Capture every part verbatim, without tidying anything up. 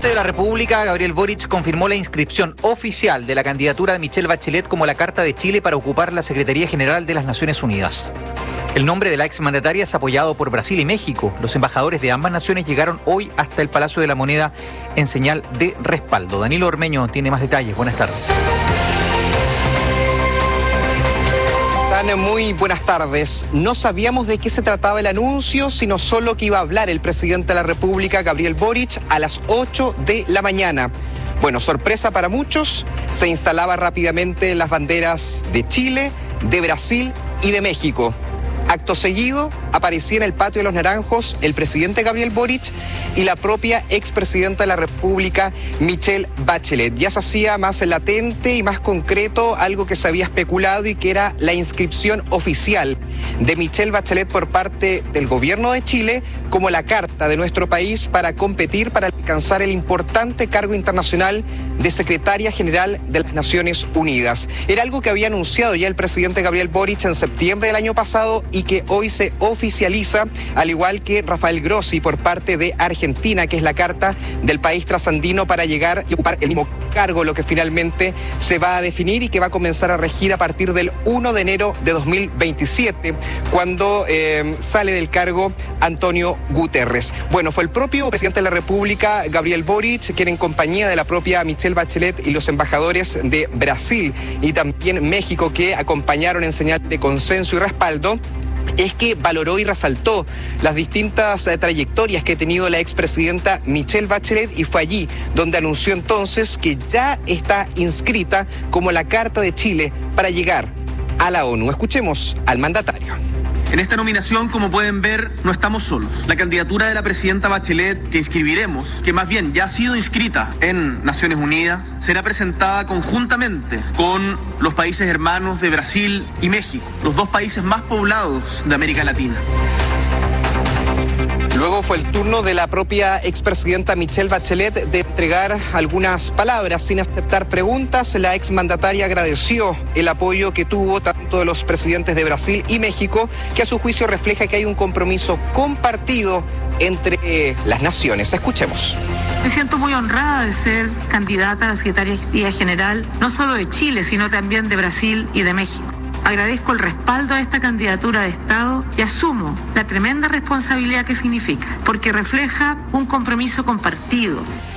presidente de la República, Gabriel Boric, confirmó la inscripción oficial de la candidatura de Michelle Bachelet como la Carta de Chile para ocupar la Secretaría General de las Naciones Unidas. El nombre de la exmandataria es apoyado por Brasil y México. Los embajadores de ambas naciones llegaron hoy hasta el Palacio de la Moneda en señal de respaldo. Danilo Ormeño tiene más detalles. Buenas tardes. Muy buenas tardes. No sabíamos de qué se trataba el anuncio, sino solo que iba a hablar el presidente de la República, Gabriel Boric, a las ocho de la mañana. Bueno, sorpresa para muchos, se instalaban rápidamente las banderas de Chile, de Brasil y de México. Acto seguido, aparecía en el patio de los Naranjos el presidente Gabriel Boric y la propia expresidenta de la República, Michelle Bachelet. Ya se hacía más latente y más concreto algo que se había especulado y que era la inscripción oficial de Michelle Bachelet por parte del gobierno de Chile como la carta de nuestro país para competir, para alcanzar el importante cargo internacional de secretaria general de las Naciones Unidas. Era algo que había anunciado ya el presidente Gabriel Boric en septiembre del año pasado y que hoy se oficializa, al igual que Rafael Grossi por parte de Argentina, que es la carta del país trasandino para llegar y ocupar el mismo cargo, lo que finalmente se va a definir y que va a comenzar a regir a partir del primero de enero de dos mil veintisiete, cuando eh, sale del cargo Antonio Guterres. Bueno, fue el propio presidente de la República, Gabriel Boric, quien en compañía de la propia Michelle Bachelet y los embajadores de Brasil y también México, que acompañaron en señal de consenso y respaldo, es que valoró y resaltó las distintas eh, trayectorias que ha tenido la expresidenta Michelle Bachelet, y fue allí donde anunció entonces que ya está inscrita como la Carta de Chile para llegar a la ONU. Escuchemos al mandatario. En esta nominación, como pueden ver, no estamos solos. La candidatura de la presidenta Bachelet que inscribiremos, que más bien ya ha sido inscrita en Naciones Unidas, será presentada conjuntamente con los países hermanos de Brasil y México, los dos países más poblados de América Latina. Luego fue el turno de la propia expresidenta Michelle Bachelet de entregar algunas palabras sin aceptar preguntas. La exmandataria agradeció el apoyo que tuvo tanto de los presidentes de Brasil y México, que a su juicio refleja que hay un compromiso compartido entre las naciones. Escuchemos. Me siento muy honrada de ser candidata a la Secretaría General, no solo de Chile, sino también de Brasil y de México. Agradezco el respaldo a esta candidatura de Estado y asumo la tremenda responsabilidad que significa, porque refleja un compromiso compartido.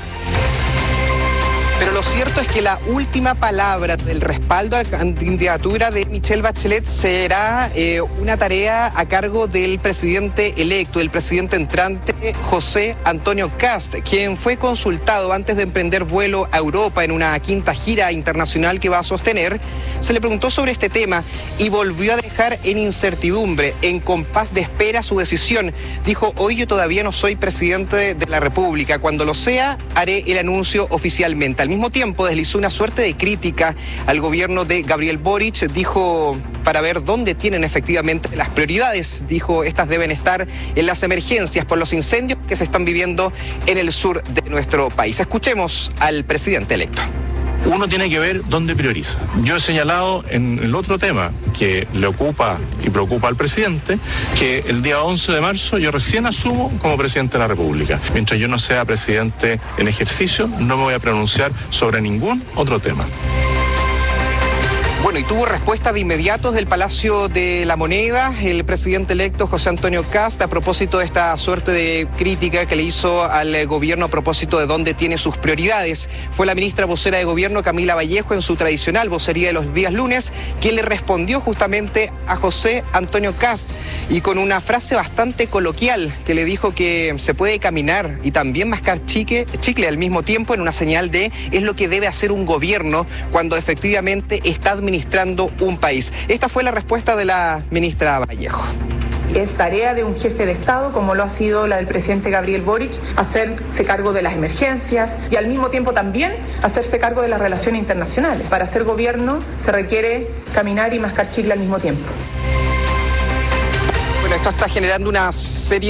Pero lo cierto es que la última palabra del respaldo a la candidatura de Michelle Bachelet será eh, una tarea a cargo del presidente electo, el presidente entrante, José Antonio Kast, quien fue consultado antes de emprender vuelo a Europa en una quinta gira internacional que va a sostener. Se le preguntó sobre este tema y volvió a dejar en incertidumbre, en compás de espera su decisión. Dijo: hoy yo todavía no soy presidente de la República, cuando lo sea haré el anuncio oficialmente. Al mismo tiempo deslizó una suerte de crítica al gobierno de Gabriel Boric. Dijo, para ver dónde tienen efectivamente las prioridades, dijo, estas deben estar en las emergencias por los incendios que se están viviendo en el sur de nuestro país. Escuchemos al presidente electo. Uno tiene que ver dónde prioriza. Yo he señalado en el otro tema que le ocupa y preocupa al presidente, que el día once de marzo yo recién asumo como presidente de la República. Mientras yo no sea presidente en ejercicio, no me voy a pronunciar sobre ningún otro tema. Bueno, y tuvo respuesta de inmediato del Palacio de la Moneda el presidente electo José Antonio Kast a propósito de esta suerte de crítica que le hizo al gobierno a propósito de dónde tiene sus prioridades. Fue la ministra vocera de Gobierno, Camila Vallejo, en su tradicional vocería de los días lunes, quien le respondió justamente a José Antonio Kast, y con una frase bastante coloquial que le dijo que se puede caminar y también mascar chicle, chicle al mismo tiempo, en una señal de es lo que debe hacer un gobierno cuando efectivamente está administrando administrando un país. Esta fue la respuesta de la ministra Vallejo. Es tarea de un jefe de Estado, como lo ha sido la del presidente Gabriel Boric, hacerse cargo de las emergencias y al mismo tiempo también hacerse cargo de las relaciones internacionales. Para hacer gobierno se requiere caminar y mascar chicle al mismo tiempo. Bueno, esto está generando una serie de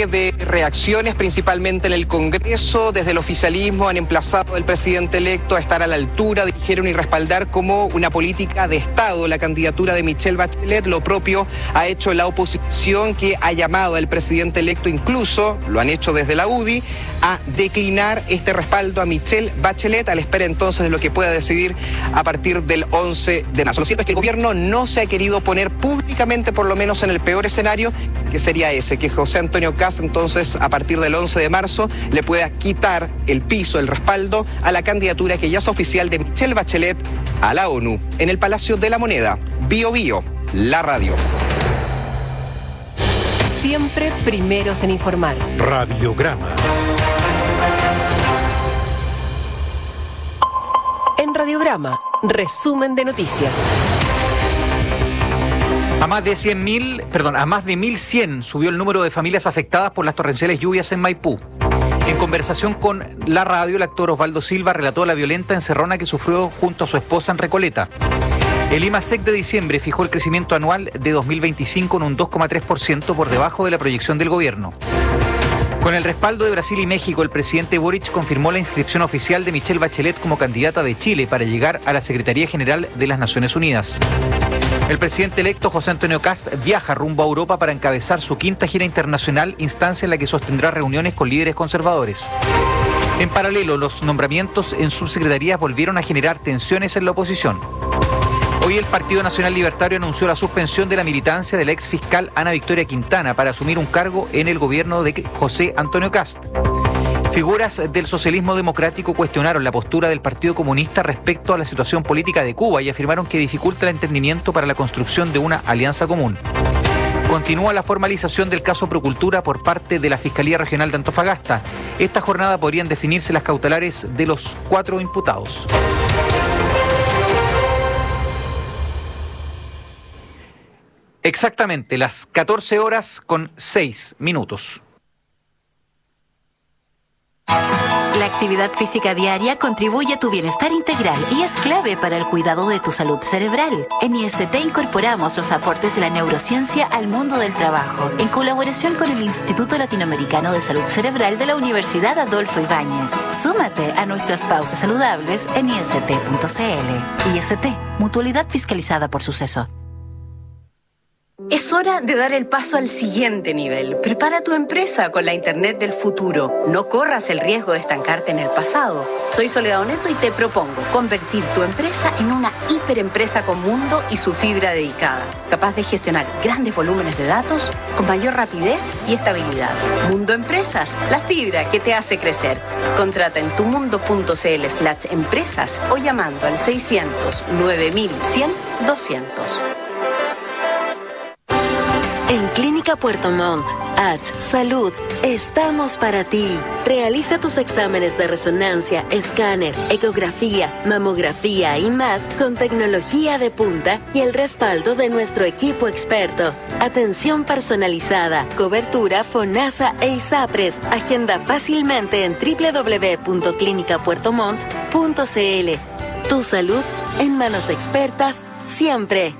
reacciones, principalmente en el Congreso. Desde el oficialismo han emplazado al presidente electo a estar a la altura, dijeron, y respaldar como una política de Estado la candidatura de Michelle Bachelet. Lo propio ha hecho la oposición, que ha llamado al presidente electo, incluso lo han hecho desde la U D I, a declinar este respaldo a Michelle Bachelet, a la espera entonces de lo que pueda decidir a partir del once de marzo. Lo cierto es que el gobierno no se ha querido poner públicamente, por lo menos en el peor escenario, que sería ese, que José Antonio Kast entonces a partir del once de marzo le pueda quitar el piso, el respaldo a la candidatura que ya es oficial de Michelle Bachelet a la ONU. En el Palacio de la Moneda, Bio Bio, la radio. Siempre primeros en informar. Radiograma. En Radiograma, resumen de noticias. A más de cien mil, perdón, a más de mil cien subió el número de familias afectadas por las torrenciales lluvias en Maipú. En conversación con la radio, el actor Osvaldo Silva relató la violenta encerrona que sufrió junto a su esposa en Recoleta. El IMASEC de diciembre fijó el crecimiento anual de dos mil veinticinco en un dos coma tres por ciento por debajo de la proyección del gobierno. Con el respaldo de Brasil y México, el presidente Boric confirmó la inscripción oficial de Michelle Bachelet como candidata de Chile para llegar a la Secretaría General de las Naciones Unidas. El presidente electo José Antonio Kast viaja rumbo a Europa para encabezar su quinta gira internacional, instancia en la que sostendrá reuniones con líderes conservadores. En paralelo, los nombramientos en subsecretarías volvieron a generar tensiones en la oposición. Hoy el Partido Nacional Libertario anunció la suspensión de la militancia de la ex fiscal Ana Victoria Quintana para asumir un cargo en el gobierno de José Antonio Kast. Figuras del socialismo democrático cuestionaron la postura del Partido Comunista respecto a la situación política de Cuba y afirmaron que dificulta el entendimiento para la construcción de una alianza común. Continúa la formalización del caso Procultura por parte de la Fiscalía Regional de Antofagasta. Esta jornada podrían definirse las cautelares de los cuatro imputados. Exactamente las catorce horas con seis minutos. La actividad física diaria contribuye a tu bienestar integral y es clave para el cuidado de tu salud cerebral. En I S T incorporamos los aportes de la neurociencia al mundo del trabajo, en colaboración con el Instituto Latinoamericano de Salud Cerebral de la Universidad Adolfo Ibáñez. Súmate a nuestras pausas saludables en I S T punto C L. I S T, mutualidad fiscalizada por Suceso. Es hora de dar el paso al siguiente nivel. Prepara tu empresa con la Internet del futuro. No corras el riesgo de estancarte en el pasado. Soy Soledad Oneto y te propongo convertir tu empresa en una hiperempresa con mundo y su fibra dedicada, capaz de gestionar grandes volúmenes de datos con mayor rapidez y estabilidad. Mundo Empresas, la fibra que te hace crecer. Contrata en tumundo.cl slash empresas o llamando al seiscientos nueve mil cien doscientos. En Clínica Puerto Montt, H Salud, estamos para ti. Realiza tus exámenes de resonancia, escáner, ecografía, mamografía y más con tecnología de punta y el respaldo de nuestro equipo experto. Atención personalizada, cobertura FONASA e ISAPRES. Agenda fácilmente en doble u doble u doble u punto clínica puerto montt punto c l. Tu salud en manos expertas siempre.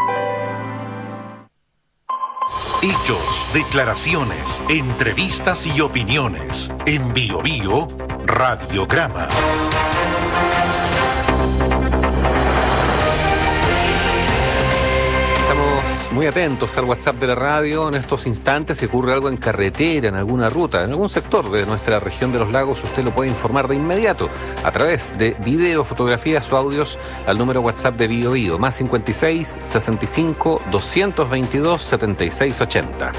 Hechos, declaraciones, entrevistas y opiniones. En Bio Bio, Radiograma. Estamos muy atentos al WhatsApp de la radio. En estos instantes, si ocurre algo en carretera, en alguna ruta, en algún sector de nuestra región de los lagos, usted lo puede informar de inmediato a través de video, fotografías o audios al número WhatsApp de Bio Bio, más cincuenta y seis, sesenta y cinco, doscientos veintidós, setenta y seis ochenta.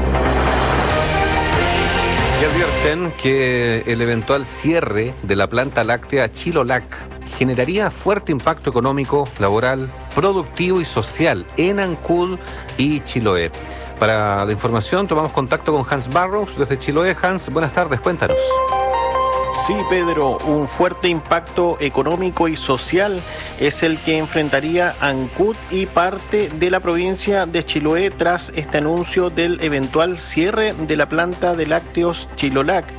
Y advierten que el eventual cierre de la planta láctea Chilolac generaría fuerte impacto económico, laboral, productivo y social en Ancud y Chiloé. Para la información tomamos contacto con Hans Barrows desde Chiloé. Hans, buenas tardes, cuéntanos. Sí, Pedro, un fuerte impacto económico y social es el que enfrentaría Ancud y parte de la provincia de Chiloé tras este anuncio del eventual cierre de la planta de lácteos Chilolac.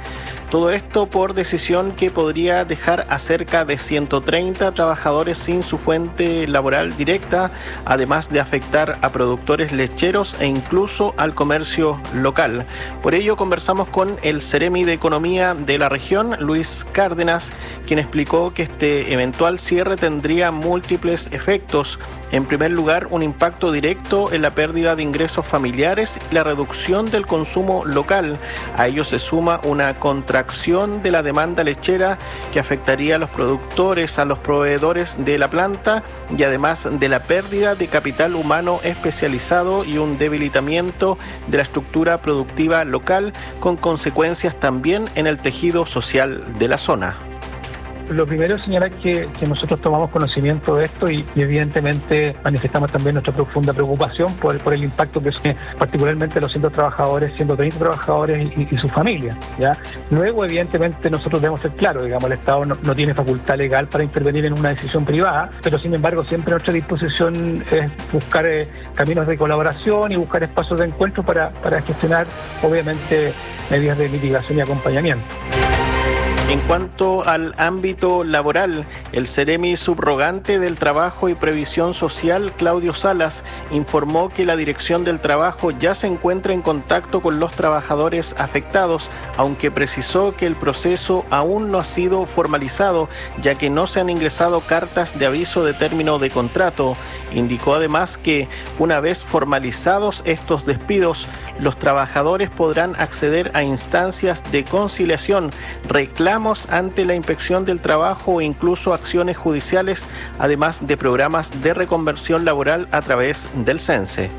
Todo esto por decisión que podría dejar a cerca de ciento treinta trabajadores sin su fuente laboral directa, además de afectar a productores lecheros e incluso al comercio local. Por ello conversamos con el Ceremi de Economía de la región, Luis Cárdenas, quien explicó que este eventual cierre tendría múltiples efectos. En primer lugar, un impacto directo en la pérdida de ingresos familiares y la reducción del consumo local. A ello se suma una contracción de la demanda lechera que afectaría a los productores, a los proveedores de la planta y además de la pérdida de capital humano especializado y un debilitamiento de la estructura productiva local, con consecuencias también en el tejido social de la zona. Lo primero es señalar que, que nosotros tomamos conocimiento de esto y, y evidentemente manifestamos también nuestra profunda preocupación por, por el impacto que tiene particularmente los ciento trabajadores, ciento treinta trabajadores y, y su familia, ¿ya? Luego, evidentemente, nosotros debemos ser claros, digamos, el Estado no, no tiene facultad legal para intervenir en una decisión privada, pero sin embargo siempre nuestra disposición es buscar eh, caminos de colaboración y buscar espacios de encuentro para, para gestionar, obviamente, medidas de mitigación y acompañamiento. En cuanto al ámbito laboral, el Ceremi subrogante del Trabajo y Previsión Social, Claudio Salas, informó que la Dirección del Trabajo ya se encuentra en contacto con los trabajadores afectados, aunque precisó que el proceso aún no ha sido formalizado, ya que no se han ingresado cartas de aviso de término de contrato. Indicó además que, una vez formalizados estos despidos, los trabajadores podrán acceder a instancias de conciliación, reclamos ante la Inspección del Trabajo o incluso acciones judiciales, además de programas de reconversión laboral a través del CENSE.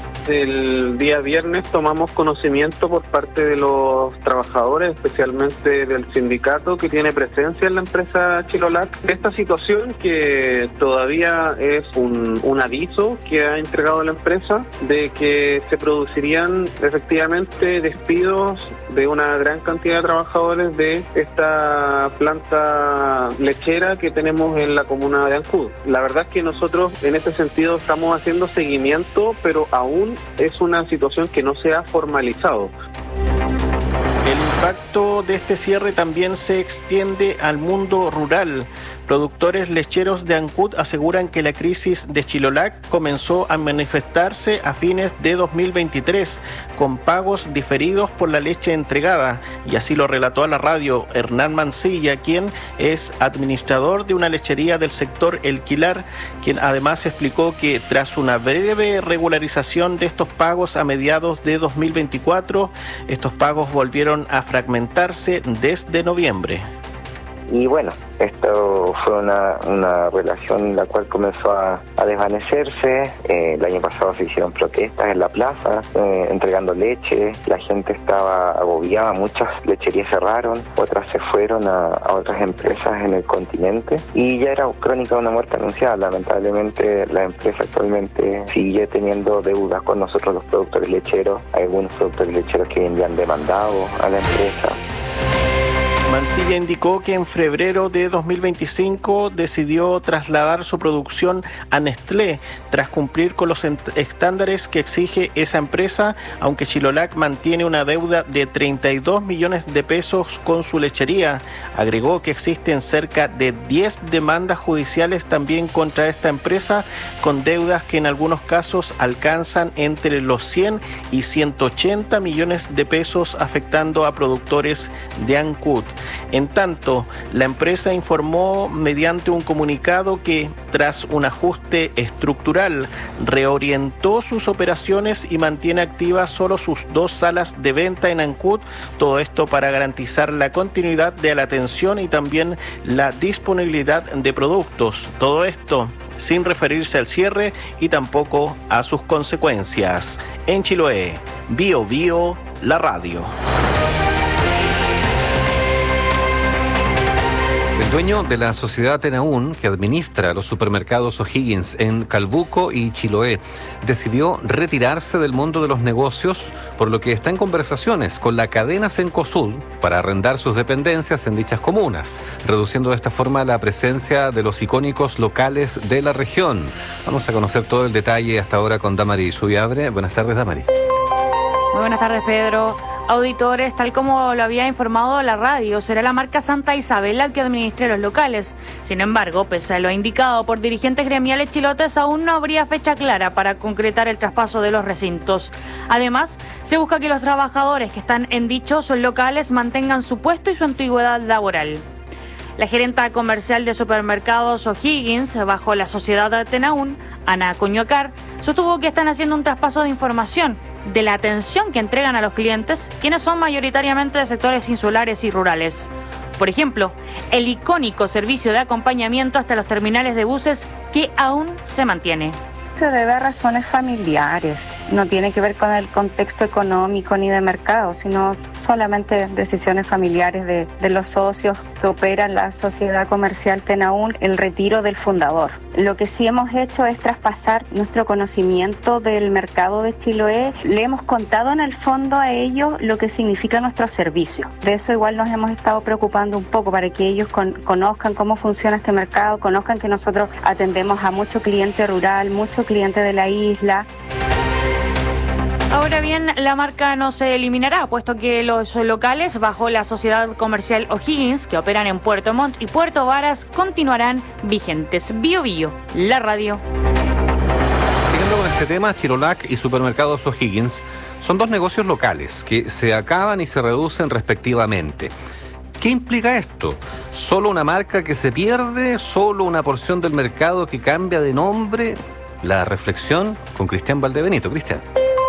El día viernes tomamos conocimiento por parte de los trabajadores, especialmente del sindicato que tiene presencia en la empresa Chilolac, de esta situación que todavía es un, un aviso que ha entregado la empresa de que se producirían efectivamente despidos de una gran cantidad de trabajadores de esta planta lechera que tenemos en la comuna de Ancud. La verdad es que nosotros en ese sentido estamos haciendo seguimiento, pero aún es una situación que no se ha formalizado. El impacto de este cierre también se extiende al mundo rural. Productores lecheros de Ancud aseguran que la crisis de Chilolac comenzó a manifestarse a fines de dos mil veintitrés, con pagos diferidos por la leche entregada, y así lo relató a la radio Hernán Mancilla, quien es administrador de una lechería del sector El Quilar, quien además explicó que tras una breve regularización de estos pagos a mediados de dos mil veinticuatro, estos pagos volvieron a fragmentarse desde noviembre. Y bueno, esto fue una, una relación la cual comenzó a, a desvanecerse. Eh, el año pasado se hicieron protestas en la plaza, eh, entregando leche. La gente estaba agobiada, muchas lecherías cerraron, otras se fueron a, a otras empresas en el continente. Y ya era crónica de una muerte anunciada. Lamentablemente la empresa actualmente sigue teniendo deudas con nosotros los productores lecheros. Hay algunos productores lecheros que habían demandado a la empresa. Mancilla indicó que en febrero de dos mil veinticinco decidió trasladar su producción a Nestlé tras cumplir con los estándares que exige esa empresa, aunque Chilolac mantiene una deuda de treinta y dos millones de pesos con su lechería. Agregó que existen cerca de diez demandas judiciales también contra esta empresa, con deudas que en algunos casos alcanzan entre los cien y ciento ochenta millones de pesos, afectando a productores de Ancud. En tanto, la empresa informó mediante un comunicado que, tras un ajuste estructural, reorientó sus operaciones y mantiene activas solo sus dos salas de venta en Ancud, todo esto para garantizar la continuidad de la atención y también la disponibilidad de productos. Todo esto sin referirse al cierre y tampoco a sus consecuencias. En Chiloé, Bio Bio, la radio. El dueño de la sociedad Tenaún, que administra los supermercados O'Higgins en Calbuco y Chiloé, decidió retirarse del mundo de los negocios, por lo que está en conversaciones con la cadena Cencosud para arrendar sus dependencias en dichas comunas, reduciendo de esta forma la presencia de los icónicos locales de la región. Vamos a conocer todo el detalle hasta ahora con Damari Subiabre. Buenas tardes, Damari. Muy buenas tardes, Pedro. Auditores, tal como lo había informado la radio, será la marca Santa Isabel la que administre los locales. Sin embargo, pese a lo indicado por dirigentes gremiales chilotes, aún no habría fecha clara para concretar el traspaso de los recintos. Además, se busca que los trabajadores que están en dichos locales mantengan su puesto y su antigüedad laboral. La gerenta comercial de supermercados O'Higgins, bajo la sociedad Tenaún, Ana Coñocar, sostuvo que están haciendo un traspaso de información de la atención que entregan a los clientes, quienes son mayoritariamente de sectores insulares y rurales. Por ejemplo, el icónico servicio de acompañamiento hasta los terminales de buses que aún se mantiene. Se debe a razones familiares, no tiene que ver con el contexto económico ni de mercado, sino solamente decisiones familiares de, de los socios que operan la sociedad comercial Tenaún, el retiro del fundador. Lo que sí hemos hecho es traspasar nuestro conocimiento del mercado de Chiloé. Le hemos contado en el fondo a ellos lo que significa nuestro servicio. De eso igual nos hemos estado preocupando un poco para que ellos con, conozcan cómo funciona este mercado, conozcan que nosotros atendemos a mucho cliente rural, mucho cliente de la isla. Ahora bien, la marca no se eliminará, puesto que los locales bajo la sociedad comercial O'Higgins, que operan en Puerto Montt y Puerto Varas, continuarán vigentes. Bio Bio, la radio. Siguiendo con este tema, Chirolac y Supermercados O'Higgins son dos negocios locales que se acaban y se reducen respectivamente. ¿Qué implica esto? ¿Solo una marca que se pierde? ¿Solo una porción del mercado que cambia de nombre? La reflexión con Cristian Valdebenito. Cristian.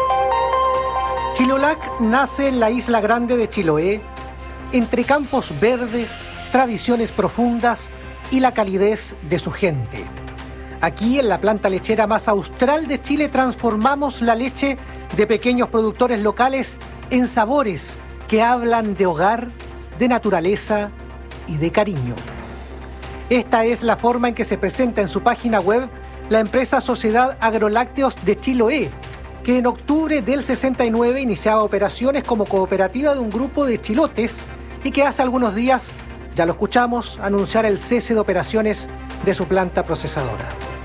Chilolac nace en la isla grande de Chiloé, entre campos verdes, tradiciones profundas y la calidez de su gente. Aquí, en la planta lechera más austral de Chile, transformamos la leche de pequeños productores locales en sabores que hablan de hogar, de naturaleza y de cariño. Esta es la forma en que se presenta en su página web la empresa Sociedad Agrolácteos de Chiloé, que en octubre del sesenta y nueve iniciaba operaciones como cooperativa de un grupo de chilotes y que hace algunos días, ya lo escuchamos, anunciar el cese de operaciones de su planta procesadora.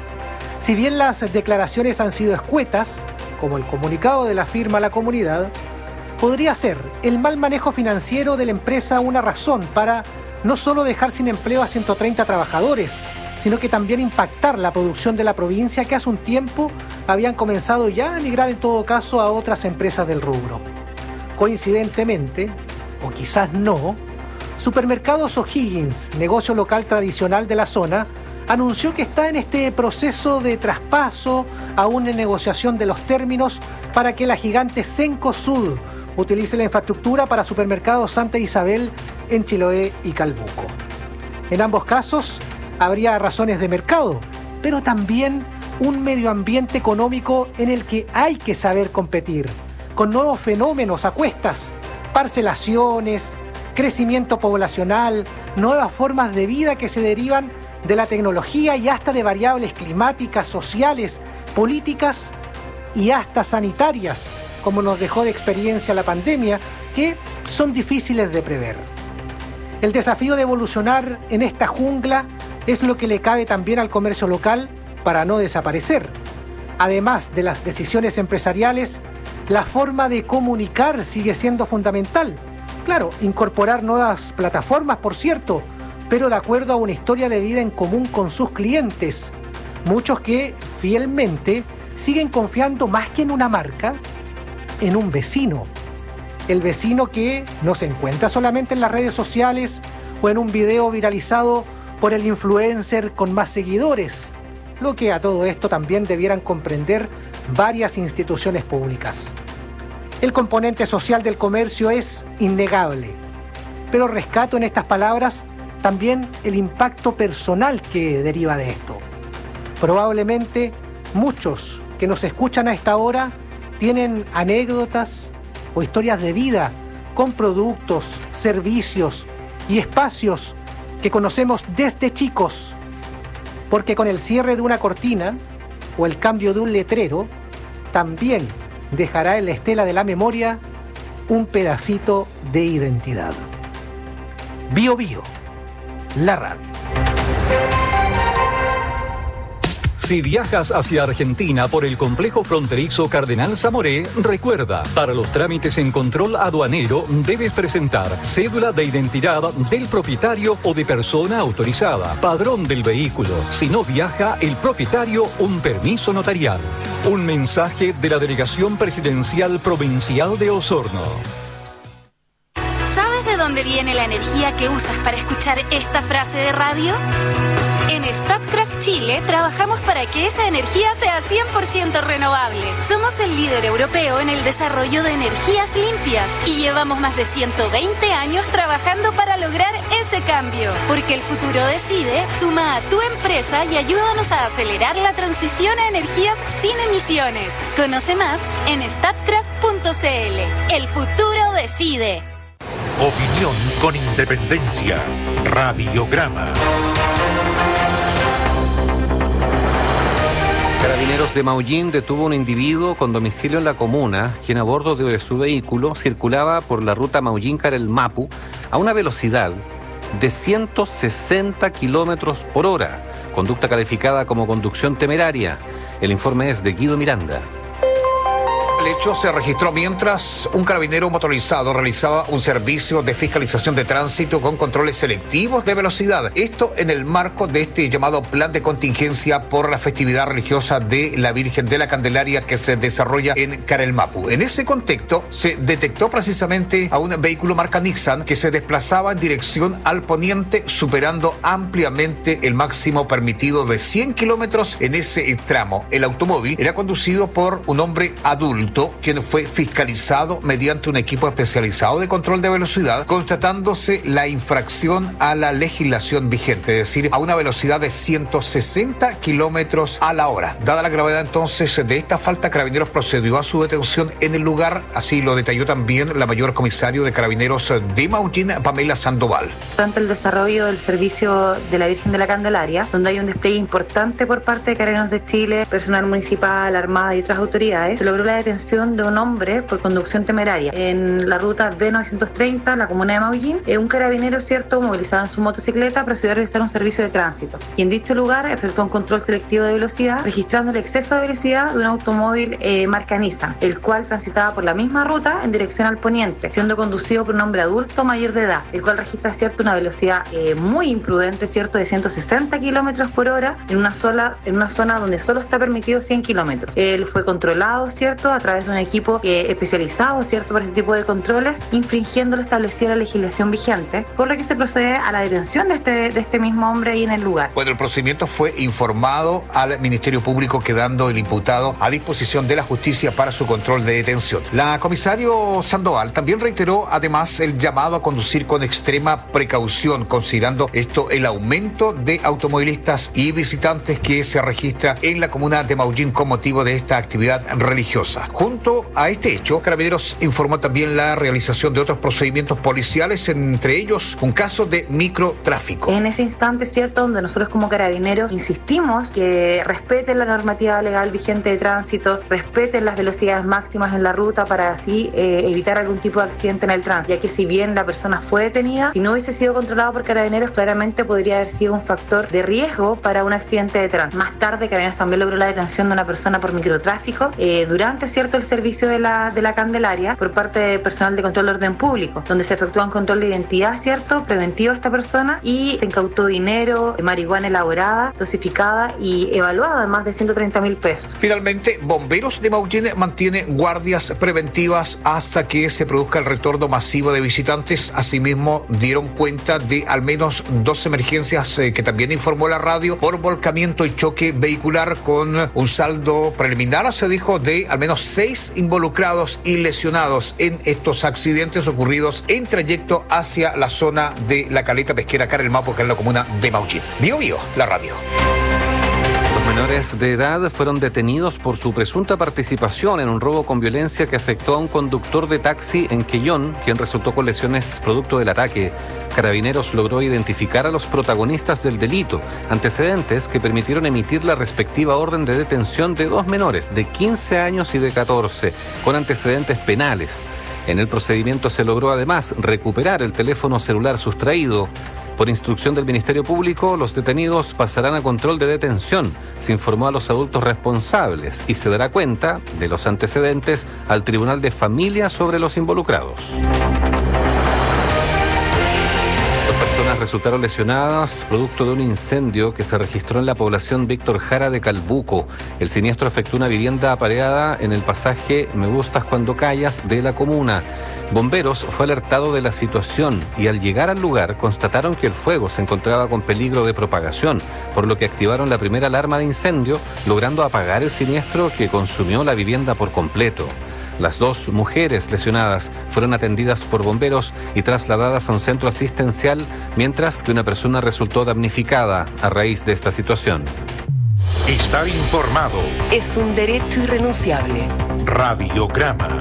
Si bien las declaraciones han sido escuetas, como el comunicado de la firma a la comunidad, podría ser el mal manejo financiero de la empresa una razón para no solo dejar sin empleo a ciento treinta trabajadores, sino que también impactar la producción de la provincia, que hace un tiempo habían comenzado ya a migrar en todo caso a otras empresas del rubro. Coincidentemente, o quizás no, Supermercados O'Higgins, negocio local tradicional de la zona, anunció que está en este proceso de traspaso, aún en negociación de los términos, para que la gigante Cencosud utilice la infraestructura para Supermercados Santa Isabel en Chiloé y Calbuco. En ambos casos, habría razones de mercado, pero también un medio ambiente económico en el que hay que saber competir, con nuevos fenómenos a cuestas, parcelaciones, crecimiento poblacional, nuevas formas de vida que se derivan de la tecnología y hasta de variables climáticas, sociales, políticas y hasta sanitarias, como nos dejó de experiencia la pandemia, que son difíciles de prever. El desafío de evolucionar en esta jungla es lo que le cabe también al comercio local para no desaparecer. Además de las decisiones empresariales, la forma de comunicar sigue siendo fundamental. Claro, incorporar nuevas plataformas, por cierto, pero de acuerdo a una historia de vida en común con sus clientes. Muchos que, fielmente, siguen confiando más que en una marca, en un vecino. El vecino que no se encuentra solamente en las redes sociales o en un video viralizado por el influencer con más seguidores, lo que a todo esto también debieran comprender varias instituciones públicas. El componente social del comercio es innegable, pero rescato en estas palabras también el impacto personal que deriva de esto. Probablemente muchos que nos escuchan a esta hora tienen anécdotas o historias de vida con productos, servicios y espacios que conocemos desde chicos, porque con el cierre de una cortina o el cambio de un letrero, también dejará en la estela de la memoria un pedacito de identidad. Bio Bio, la radio. Si viajas hacia Argentina por el complejo fronterizo Cardenal Zamoré, recuerda, para los trámites en control aduanero debes presentar cédula de identidad del propietario o de persona autorizada, padrón del vehículo. Si no viaja el propietario, un permiso notarial. Un mensaje de la Delegación Presidencial Provincial de Osorno. ¿Sabes de dónde viene la energía que usas para escuchar esta frase de radio? En Statkraft Chile trabajamos para que esa energía sea cien por ciento renovable. Somos el líder europeo en el desarrollo de energías limpias y llevamos más de ciento veinte años trabajando para lograr ese cambio. Porque el futuro decide, suma a tu empresa y ayúdanos a acelerar la transición a energías sin emisiones. Conoce más en statkraft punto c l. El futuro decide. Opinión con independencia. Radiograma. Carabineros de Maullín detuvo a un individuo con domicilio en la comuna, quien a bordo de su vehículo circulaba por la ruta Maullín-Carelmapu a una velocidad de ciento sesenta kilómetros por hora, conducta calificada como conducción temeraria. El informe es de Guido Miranda. El hecho se registró mientras un carabinero motorizado realizaba un servicio de fiscalización de tránsito con controles selectivos de velocidad. Esto en el marco de este llamado plan de contingencia por la festividad religiosa de la Virgen de la Candelaria que se desarrolla en Carelmapu. En ese contexto se detectó precisamente a un vehículo marca Nissan que se desplazaba en dirección al poniente, superando ampliamente el máximo permitido de cien kilómetros en ese tramo. El automóvil era conducido por un hombre adulto, quien fue fiscalizado mediante un equipo especializado de control de velocidad, constatándose la infracción a la legislación vigente, es decir, a una velocidad de ciento sesenta kilómetros a la hora. Dada la gravedad entonces de esta falta, Carabineros procedió a su detención en el lugar, así lo detalló también la mayor comisario de Carabineros de Maullín, Pamela Sandoval. Durante el desarrollo del servicio de la Virgen de la Candelaria, donde hay un despliegue importante por parte de Carabineros de Chile, personal municipal, armada y otras autoridades, se logró la detención de un hombre por conducción temeraria en la ruta B novecientos treinta, la comuna de Maullín. Eh, un carabinero, cierto, movilizado en su motocicleta, procedió a realizar un servicio de tránsito y en dicho lugar efectuó un control selectivo de velocidad, registrando el exceso de velocidad de un automóvil eh, marca Nissan, el cual transitaba por la misma ruta en dirección al poniente, siendo conducido por un hombre adulto mayor de edad, el cual registra, cierto, una velocidad eh, muy imprudente, cierto, de ciento sesenta kilómetros por hora en una, sola, en una zona donde solo está permitido cien kilómetros. Él fue controlado, cierto, a través de un equipo eh, especializado, cierto, para este tipo de controles, infringiendo lo establecido la legislación vigente, por lo que se procede a la detención de este, de este mismo hombre ahí en el lugar. Bueno, el procedimiento fue informado al Ministerio Público, quedando el imputado a disposición de la justicia para su control de detención. La comisario Sandoval también reiteró además el llamado a conducir con extrema precaución, considerando esto el aumento de automovilistas y visitantes que se registra en la comuna de Maullín con motivo de esta actividad religiosa. Junto a este hecho, Carabineros informó también la realización de otros procedimientos policiales, entre ellos un caso de microtráfico. En ese instante, cierto, donde nosotros como Carabineros insistimos que respeten la normativa legal vigente de tránsito, respeten las velocidades máximas en la ruta para así eh, evitar algún tipo de accidente en el tránsito, ya que si bien la persona fue detenida, si no hubiese sido controlado por Carabineros, claramente podría haber sido un factor de riesgo para un accidente de tránsito. Más tarde, Carabineros también logró la detención de una persona por microtráfico eh, durante, cierto, el servicio de la, de la Candelaria por parte de personal de control de orden público, donde se efectúa un control de identidad, cierto, preventivo a esta persona, y se incautó dinero, marihuana elaborada, dosificada y evaluada en más de ciento treinta mil pesos. Finalmente, Bomberos de Maullín mantiene guardias preventivas hasta que se produzca el retorno masivo de visitantes. Asimismo, dieron cuenta de al menos dos emergencias eh, que también informó la radio por volcamiento y choque vehicular, con un saldo preliminar, se dijo, de al menos seis involucrados y lesionados en estos accidentes ocurridos en trayecto hacia la zona de la caleta pesquera Carelmapu, que es la comuna de Maullín. Bio Bio, la radio. Los menores de edad fueron detenidos por su presunta participación en un robo con violencia que afectó a un conductor de taxi en Quellón, quien resultó con lesiones producto del ataque. Carabineros logró identificar a los protagonistas del delito, antecedentes que permitieron emitir la respectiva orden de detención de dos menores de quince años y de catorce, con antecedentes penales. En el procedimiento se logró además recuperar el teléfono celular sustraído. Por instrucción del Ministerio Público, los detenidos pasarán a control de detención. Se informó a los adultos responsables y se dará cuenta de los antecedentes al Tribunal de Familia sobre los involucrados. Dos personas resultaron lesionadas producto de un incendio que se registró en la población Víctor Jara de Calbuco. El siniestro afectó una vivienda apareada en el pasaje Me Gustas Cuando Callas de la comuna. Bomberos fue alertado de la situación y al llegar al lugar constataron que el fuego se encontraba con peligro de propagación, por lo que activaron la primera alarma de incendio, logrando apagar el siniestro que consumió la vivienda por completo. Las dos mujeres lesionadas fueron atendidas por bomberos y trasladadas a un centro asistencial, mientras que una persona resultó damnificada a raíz de esta situación. Estar informado es un derecho irrenunciable. Radiograma.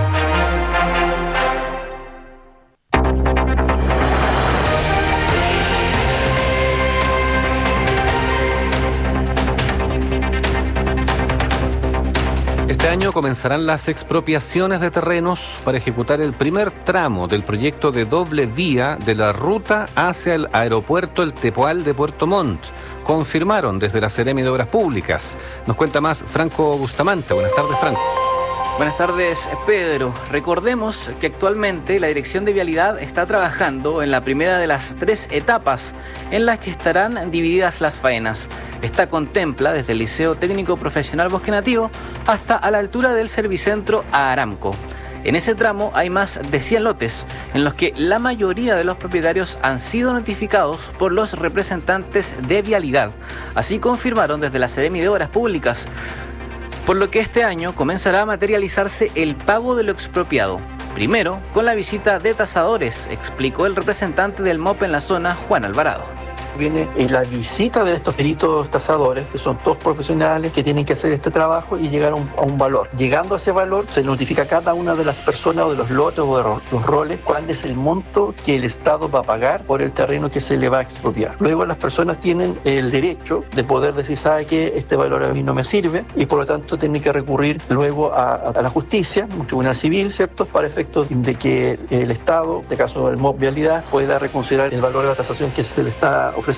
Este año comenzarán las expropiaciones de terrenos para ejecutar el primer tramo del proyecto de doble vía de la ruta hacia el aeropuerto El Tepual de Puerto Montt. Confirmaron desde la Seremi de Obras Públicas. Nos cuenta más Franco Bustamante. Buenas tardes, Franco. Buenas tardes, Pedro. Recordemos que actualmente la Dirección de Vialidad está trabajando en la primera de las tres etapas en las que estarán divididas las faenas. Esta contempla desde el Liceo Técnico Profesional Bosque Nativo hasta a la altura del Servicentro a Aramco. En ese tramo hay más de cien lotes, en los que la mayoría de los propietarios han sido notificados por los representantes de Vialidad. Así confirmaron desde la Seremi de Obras Públicas, por lo que este año comenzará a materializarse el pago de lo expropiado. Primero, con la visita de tasadores, explicó el representante del M O P en la zona, Juan Alvarado. Viene la visita de estos peritos tasadores, que son todos profesionales que tienen que hacer este trabajo y llegar a un, a un valor. Llegando a ese valor, se notifica a cada una de las personas o de los lotes o de los roles cuál es el monto que el Estado va a pagar por el terreno que se le va a expropiar. Luego las personas tienen el derecho de poder decir, ¿sabe qué? Este valor a mí no me sirve, y por lo tanto tienen que recurrir luego a, a la justicia, un tribunal civil, ¿cierto? Para efectos de que el Estado, en este caso el M O P Vialidad, pueda reconsiderar el valor de la tasación que se le está ofreciendo.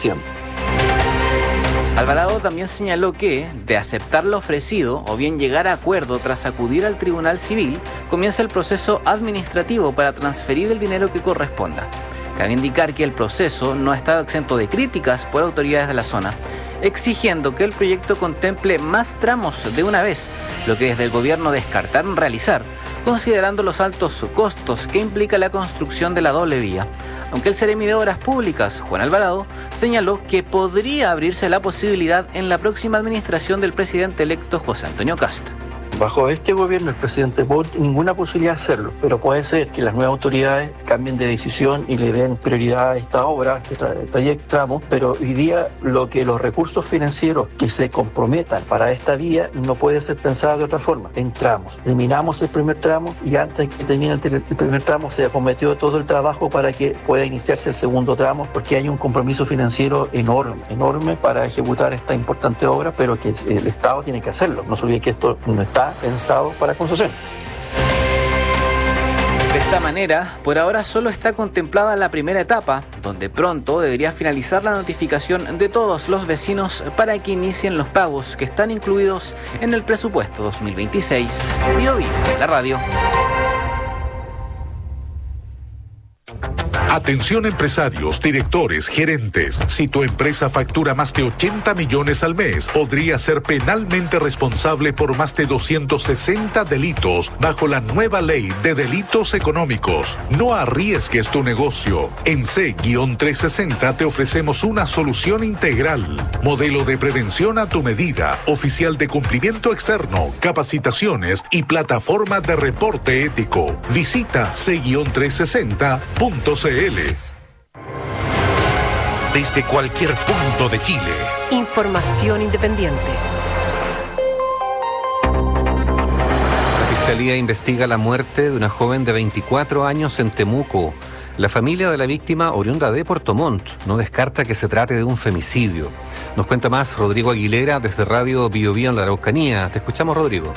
Alvarado también señaló que, de aceptar lo ofrecido o bien llegar a acuerdo tras acudir al Tribunal Civil, comienza el proceso administrativo para transferir el dinero que corresponda. Cabe indicar que el proceso no ha estado exento de críticas por autoridades de la zona, exigiendo que el proyecto contemple más tramos de una vez, lo que desde el gobierno descartaron realizar, considerando los altos costos que implica la construcción de la doble vía. Aunque el Seremi de Obras Públicas, Juan Alvarado, señaló que podría abrirse la posibilidad en la próxima administración del presidente electo José Antonio Kast. Bajo este gobierno, el presidente no tiene ninguna posibilidad de hacerlo, pero puede ser que las nuevas autoridades cambien de decisión y le den prioridad a esta obra, a este tra- trayecto, tramo, pero hoy día lo que los recursos financieros que se comprometan para esta vía no puede ser pensada de otra forma, en tramos. Terminamos el primer tramo y antes de que termine el, el primer tramo se acometió todo el trabajo para que pueda iniciarse el segundo tramo, porque hay un compromiso financiero enorme, enorme para ejecutar esta importante obra, pero que el Estado tiene que hacerlo. No se olvide que esto no está pensado para concesión. De esta manera, por ahora solo está contemplada la primera etapa, donde pronto debería finalizar la notificación de todos los vecinos para que inicien los pagos que están incluidos en el presupuesto dos mil veintiséis. Bio Bio, la radio. Atención empresarios, directores, gerentes. Si tu empresa factura más de ochenta millones al mes, podría ser penalmente responsable por más de doscientos sesenta delitos bajo la nueva ley de delitos económicos. No arriesgues tu negocio. En C trescientos sesenta te ofrecemos una solución integral. Modelo de prevención a tu medida, oficial de cumplimiento externo, capacitaciones y plataforma de reporte ético. Visita C trescientos sesenta punto c l. Desde cualquier punto de Chile. Información independiente. La Fiscalía investiga la muerte de una joven de veinticuatro años en Temuco. La familia de la víctima, oriunda de Puerto Montt, no descarta que se trate de un femicidio. Nos cuenta más Rodrigo Aguilera desde Radio Bio Bio en la Araucanía. Te escuchamos, Rodrigo.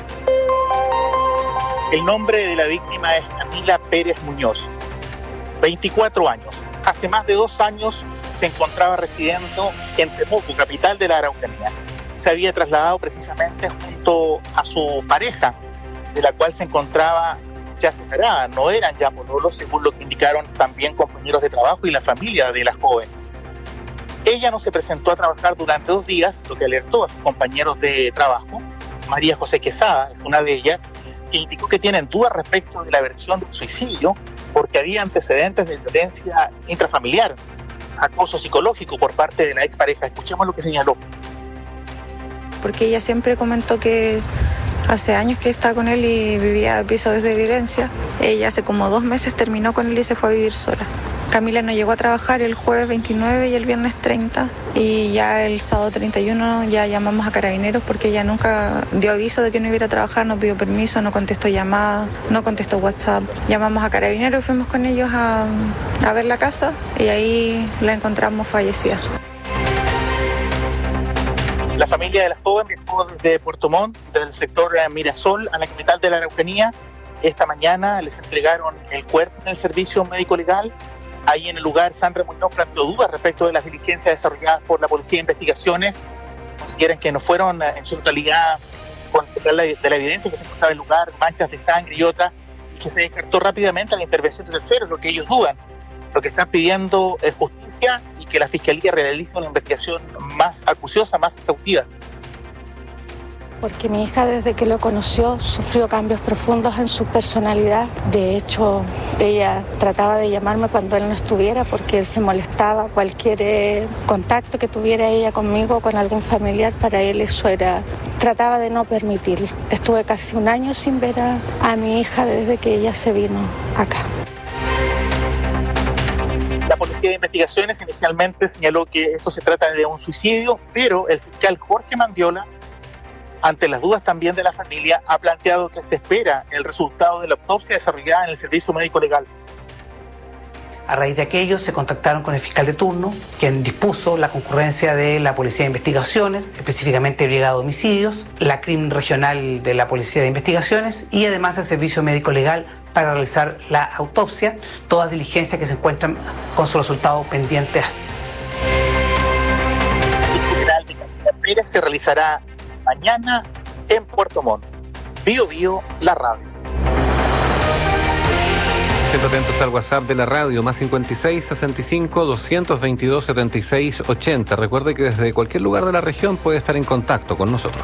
El nombre de la víctima es Camila Pérez Muñoz, veinticuatro años. Hace más de dos años se encontraba residiendo en Temuco, capital de la Araucanía. Se había trasladado precisamente junto a su pareja, de la cual se encontraba ya separada. No eran ya pololos, según lo que indicaron también compañeros de trabajo y la familia de la joven. Ella no se presentó a trabajar durante dos días, lo que alertó a sus compañeros de trabajo. María José Quesada es una de ellas, que indicó que tienen dudas respecto de la versión del suicidio porque había antecedentes de violencia intrafamiliar, acoso psicológico por parte de la expareja. Escuchemos lo que señaló. Porque ella siempre comentó que hace años que está con él y vivía episodios de violencia. Ella hace como dos meses terminó con él y se fue a vivir sola. Camila no llegó a trabajar el jueves veintinueve y el viernes treinta, y ya el sábado treinta y uno ya llamamos a Carabineros porque ella nunca dio aviso de que no iba a trabajar, no pidió permiso, no contestó llamadas, no contestó WhatsApp. Llamamos a Carabineros y fuimos con ellos a, a ver la casa y ahí la encontramos fallecida. La familia de la joven viajó desde Puerto Montt, del sector Mirasol, a la capital de la Araucanía. Esta mañana les entregaron el cuerpo en el servicio médico legal. Ahí en el lugar, Sandra Muñoz planteó dudas respecto de las diligencias desarrolladas por la Policía de Investigaciones. Consideran que no fueron en su totalidad con de la evidencia que se encontraba en el lugar, manchas de sangre y otras, y que se descartó rápidamente la intervención de terceros, lo que ellos dudan. Lo que están pidiendo es justicia y que la Fiscalía realice una investigación más acuciosa, más exhaustiva. Porque mi hija desde que lo conoció sufrió cambios profundos en su personalidad. De hecho, ella trataba de llamarme cuando él no estuviera porque él se molestaba. Cualquier eh, contacto que tuviera ella conmigo, con algún familiar, para él eso era... Trataba de no permitirlo. Estuve casi un año sin ver a, a mi hija desde que ella se vino acá. La Policía de Investigaciones inicialmente señaló que esto se trata de un suicidio, pero el fiscal Jorge Mandiola, ante las dudas también de la familia, ha planteado que se espera el resultado de la autopsia desarrollada en el Servicio Médico Legal. A raíz de aquello se contactaron con el fiscal de turno, quien dispuso la concurrencia de la Policía de Investigaciones, específicamente Brigada de Homicidios, la C R I M Regional de la Policía de Investigaciones y además el Servicio Médico Legal para realizar la autopsia, todas diligencias que se encuentran con su resultado pendientes. El funeral de Camila Pérez se realizará mañana en Puerto Montt. Bio Bio, la radio. Siempre atentos al WhatsApp de la radio, más cincuenta y seis, sesenta y cinco, doscientos veintidós, setenta y seis, ochenta. Recuerde que desde cualquier lugar de la región puede estar en contacto con nosotros.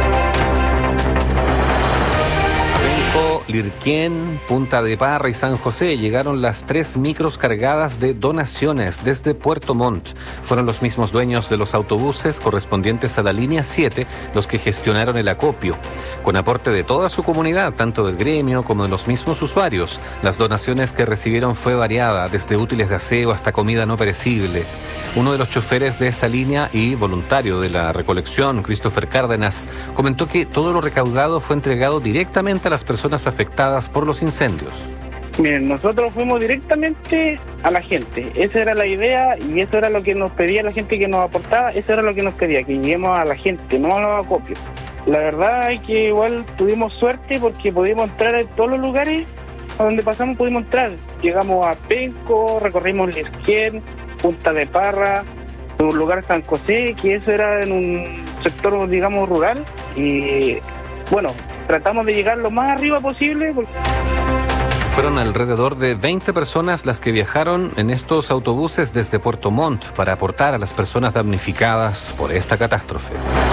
Lirquén, Punta de Parra y San José llegaron las tres micros cargadas de donaciones desde Puerto Montt. Fueron los mismos dueños de los autobuses correspondientes a la línea siete los que gestionaron el acopio. Con aporte de toda su comunidad, tanto del gremio como de los mismos usuarios, las donaciones que recibieron fue variada, desde útiles de aseo hasta comida no perecible. Uno de los choferes de esta línea y voluntario de la recolección, Christopher Cárdenas, comentó que todo lo recaudado fue entregado directamente a las personas afectadas por los incendios. Miren, nosotros fuimos directamente a la gente, esa era la idea y eso era lo que nos pedía la gente que nos aportaba, eso era lo que nos pedía, que lleguemos a la gente, no a los acopios. La verdad es que igual tuvimos suerte porque pudimos entrar en todos los lugares a donde pasamos, pudimos entrar. Llegamos a Penco, recorrimos Lirquén, Punta de Parra, un lugar San José, que eso era en un sector, digamos, rural, y bueno, tratamos de llegar lo más arriba posible. Porque... Fueron alrededor de veinte personas las que viajaron en estos autobuses desde Puerto Montt para aportar a las personas damnificadas por esta catástrofe.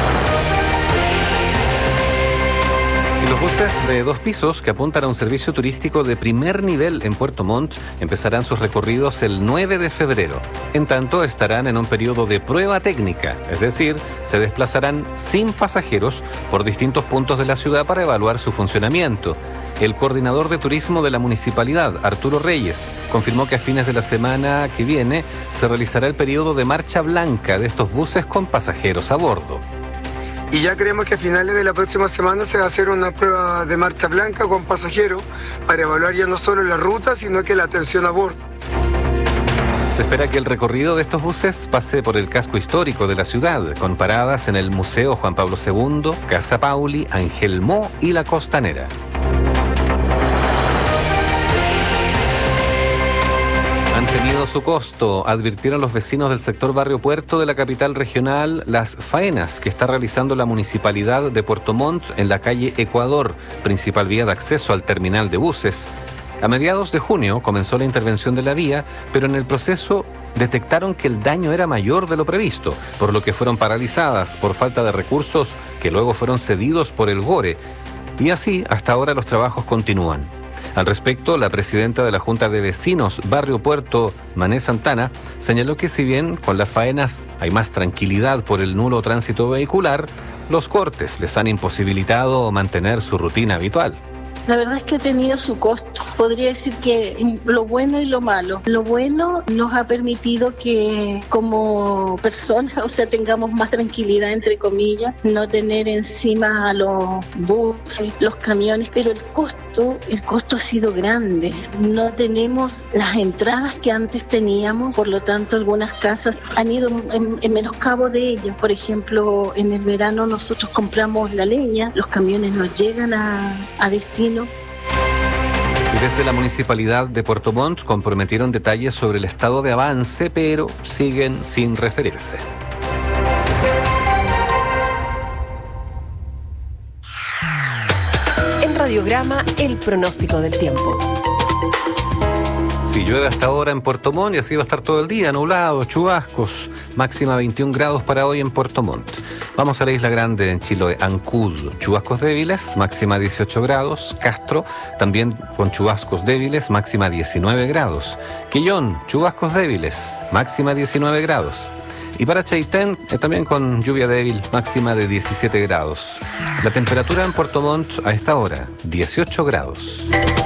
Y los buses de dos pisos que apuntan a un servicio turístico de primer nivel en Puerto Montt empezarán sus recorridos el nueve de febrero. En tanto, estarán en un periodo de prueba técnica, es decir, se desplazarán sin pasajeros por distintos puntos de la ciudad para evaluar su funcionamiento. El coordinador de turismo de la municipalidad, Arturo Reyes, confirmó que a fines de la semana que viene se realizará el periodo de marcha blanca de estos buses con pasajeros a bordo. Y ya creemos que a finales de la próxima semana se va a hacer una prueba de marcha blanca con pasajeros para evaluar ya no solo la ruta, sino que la atención a bordo. Se espera que el recorrido de estos buses pase por el casco histórico de la ciudad, con paradas en el Museo Juan Pablo segundo, Casa Pauli, Ángel Mo y La tenido su costo, advirtieron los vecinos del sector Barrio Puerto de la capital regional las faenas que está realizando la municipalidad de Puerto Montt en la calle Ecuador, principal vía de acceso al terminal de buses. A mediados de junio comenzó la intervención de la vía, pero en el proceso detectaron que el daño era mayor de lo previsto, por lo que fueron paralizadas por falta de recursos que luego fueron cedidos por el GORE. Y así, hasta ahora los trabajos continúan. Al respecto, la presidenta de la Junta de Vecinos Barrio Puerto, Mané Santana, señaló que si bien con las faenas hay más tranquilidad por el nulo tránsito vehicular, los cortes les han imposibilitado mantener su rutina habitual. La verdad es que ha tenido su costo. Podría decir que lo bueno y lo malo. Lo bueno nos ha permitido que como personas, o sea, tengamos más tranquilidad, entre comillas, no tener encima a los buses, los camiones, pero el costo, el costo ha sido grande. No tenemos las entradas que antes teníamos, por lo tanto algunas casas han ido en, en menoscabo de ellas. Por ejemplo, en el verano nosotros compramos la leña, los camiones nos llegan a, a destino. Desde la Municipalidad de Puerto Montt comprometieron detalles sobre el estado de avance, pero siguen sin referirse. En Radiograma, el pronóstico del tiempo. Si llueve hasta ahora en Puerto Montt y así va a estar todo el día, nublado, chubascos, máxima veintiún grados para hoy en Puerto Montt. Vamos a la Isla Grande en Chiloé, Ancud, chubascos débiles, máxima dieciocho grados. Castro, también con chubascos débiles, máxima diecinueve grados. Quillón, chubascos débiles, máxima diecinueve grados. Y para Chaitén, eh, también con lluvia débil, máxima de diecisiete grados. La temperatura en Puerto Montt a esta hora, dieciocho grados.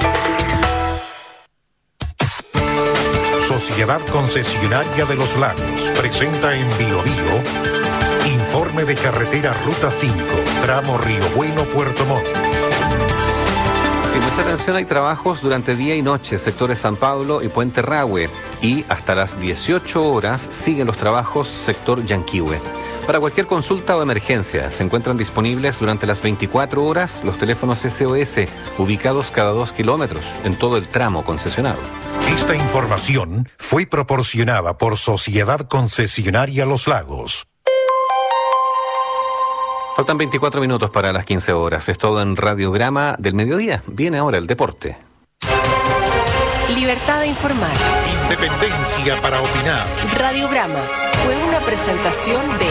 Sociedad Concesionaria de los Lagos presenta en Bio Bio informe de carretera Ruta cinco, tramo Río Bueno, Puerto Montt. Sin mucha atención, hay trabajos durante día y noche, sectores San Pablo y Puente Rahue, y hasta las dieciocho horas siguen los trabajos sector Yanquihue. Para cualquier consulta o emergencia, se encuentran disponibles durante las veinticuatro horas los teléfonos S O S, ubicados cada dos kilómetros en todo el tramo concesionado. Esta información fue proporcionada por Sociedad Concesionaria Los Lagos. Faltan veinticuatro minutos para las quince horas. Es todo en Radiograma del Mediodía. Viene ahora el deporte. Libertad de informar. Independencia para opinar. Radiograma fue una presentación de...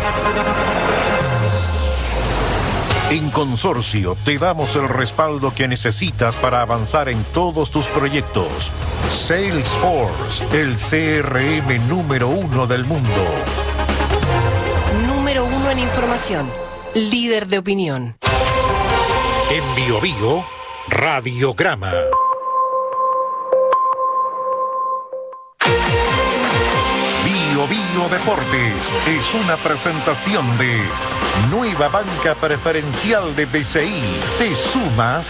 En Consorcio te damos el respaldo que necesitas para avanzar en todos tus proyectos. Salesforce, el C R M número uno del mundo. Número uno en información. Líder de opinión. En Bio Bio, Radiograma. Bio Bio Deportes es una presentación de Nueva Banca Preferencial de B C I. ¿Te sumas?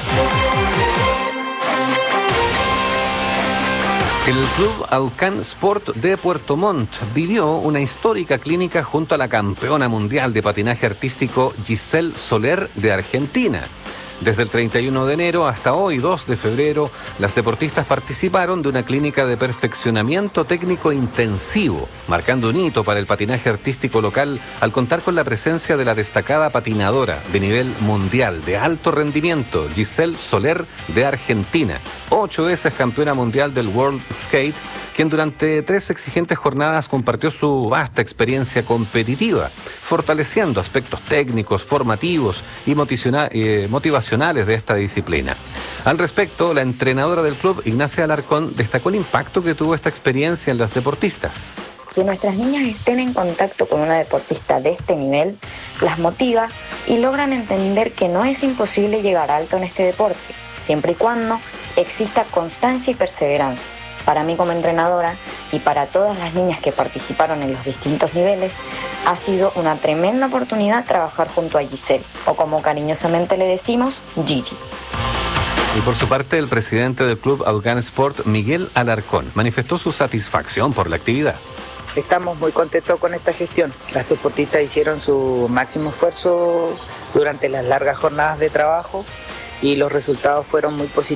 El Club Alcan Sport de Puerto Montt vivió una histórica clínica junto a la campeona mundial de patinaje artístico Giselle Soler de Argentina. Desde el treinta y uno de enero hasta hoy, dos de febrero, las deportistas participaron de una clínica de perfeccionamiento técnico intensivo, marcando un hito para el patinaje artístico local al contar con la presencia de la destacada patinadora de nivel mundial de alto rendimiento, Giselle Soler de Argentina, ocho veces campeona mundial del World Skate, quien durante tres exigentes jornadas compartió su vasta experiencia competitiva, fortaleciendo aspectos técnicos, formativos y motivacionales de esta disciplina. Al respecto, la entrenadora del club, Ignacia Alarcón, destacó el impacto que tuvo esta experiencia en las deportistas. Que nuestras niñas estén en contacto con una deportista de este nivel las motiva y logran entender que no es imposible llegar alto en este deporte, siempre y cuando exista constancia y perseverancia. Para mí como entrenadora y para todas las niñas que participaron en los distintos niveles, ha sido una tremenda oportunidad trabajar junto a Giselle, o como cariñosamente le decimos, Gigi. Y por su parte, el presidente del Club Alcan Sport, Miguel Alarcón, manifestó su satisfacción por la actividad. Estamos muy contentos con esta gestión. Las deportistas hicieron su máximo esfuerzo durante las largas jornadas de trabajo y los resultados fueron muy positivos.